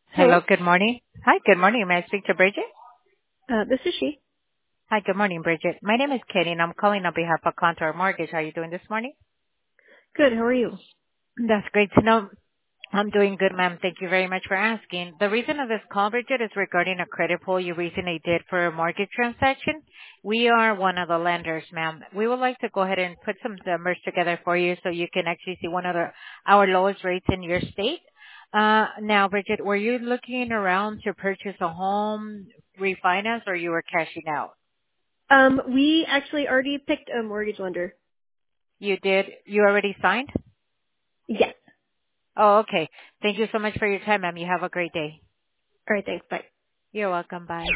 Hello. Hello, good morning. Hi, good morning. May I speak to Bridget? This is she. Hi, good morning, Bridget. My name is Katie, and I'm calling on behalf of Contour Mortgage. How are you doing this morning? Good. How are you? That's great to know. I'm doing good, ma'am. Thank you very much for asking. The reason of this call, Bridget, is regarding a credit pull you recently did for a mortgage transaction. We are one of the lenders, ma'am. We would like to go ahead and put some numbers together for you so you can actually see one of our lowest rates in your state. Now, Bridget, were you looking around to purchase a home, refinance, or you were cashing out? We actually already picked a mortgage lender. You did? You already signed? Yes. Oh, okay. Thank you so much for your time, ma'am. You have a great day. All right. Thanks. Bye. You're welcome. Bye.